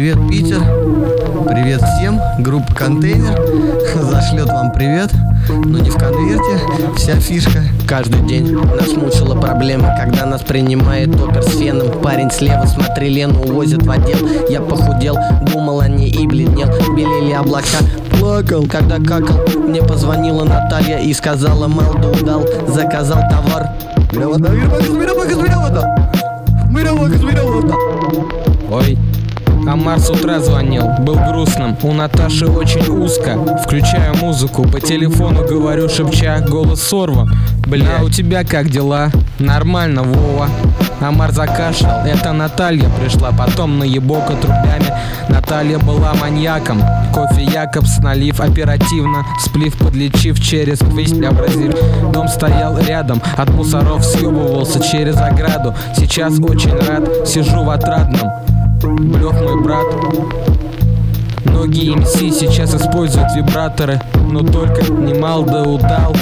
Привет, Питер. Привет всем. Группа «Контейнер» зашлет вам привет, но не в конверте. Вся фишка. Каждый день нас мучила проблема, когда нас принимает опер с феном. Парень слева, смотри, Лену увозят в отдел. Я похудел, думал о ней и бледнел. Белели облака, плакал, когда какал. Мне позвонила Наталья и сказала: Малду удал, заказал товар. Ой, Амар с утра звонил, был грустным, у Наташи очень узко. Включаю музыку, по телефону говорю, шепча, голос сорван. Бля, у тебя как дела? Нормально, Вова. Амар закашлял, это Наталья пришла, потом наебок отрубями. Наталья была маньяком, кофе Якобс налив оперативно, сплив подлечив через твист преобразив. Дом стоял рядом, от мусоров съебывался через ограду. Сейчас очень рад, сижу в отрадном. Блёх мой брат. Многие МС сейчас используют вибраторы, но только не Малда удал.